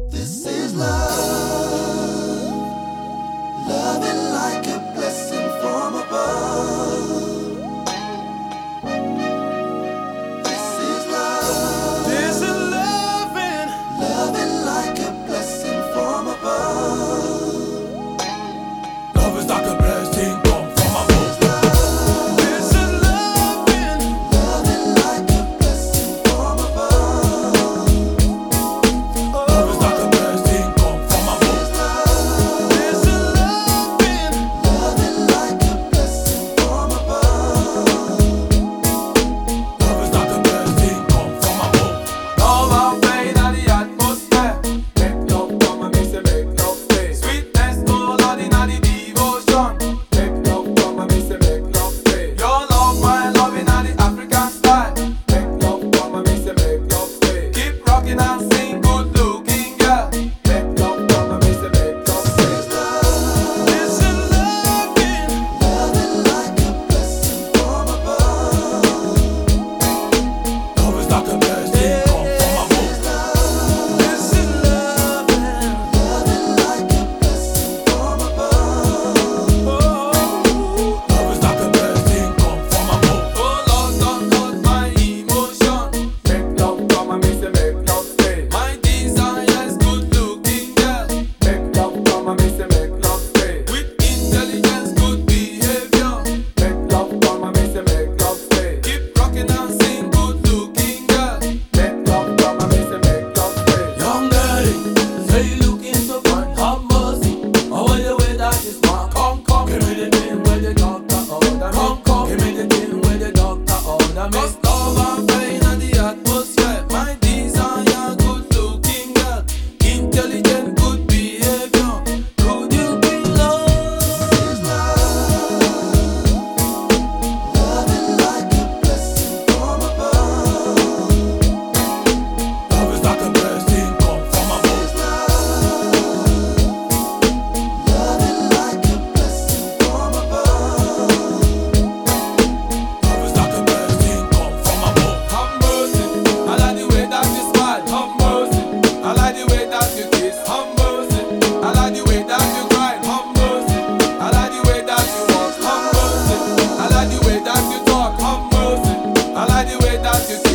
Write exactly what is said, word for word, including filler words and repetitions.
This is love, loving like a blessing from above. This is love, This is loving, loving like a blessing from above. love is like a blessing come from above. This is loving, Loving like a blessing from above. love is like a blessing come from above. This is loving, Loving like a blessing from above. love is like a blessing come from above. Love and pain and the atmosphere. Make love come and me say make love stay. Sweetness all out in the devotion. Make love come and me say make love stay. Your love, my love in the African style. Make love come and me say make love stay. Keep rocking and sing, good looking girl. Make love come and me say make love stay. This is loving, Loving like a blessing from above. love is like a blessing come from above. This is loving, Loving like a blessing from above. love is like a blessing come from above. Oh Lord, don't hurt my emotion. Make love come and me say make love stay. My desire is good looking girl. Make love come and me say make love stay. With intelligence, good behavior. Make love come and me say make love stay. Keep rocking and sing, good looking girl. Make love come and me say make love stay. Young lady, say you looking so fine, have mercy. Oh, when you wear that is smart. Come, come, give me the thing where the doctor order. Come, come, give me the thing where the doctor order. Me Cause love and pain and the atmosphere. My desire, good looking girl. Intelligent, good behavior. Could you be love? This is love, loving like a blessing from above. love is like a blessing come from above. Loving like a blessing from above. Love is like a blessing come from above. Have mercy. I like the way that you smile. Have mercy. I like the way that you kiss. Have mercy. I like the way that you cry. Have mercy. I like the way that you walk. Have mercy. I like the way that you talk. Have mercy. I like the way that you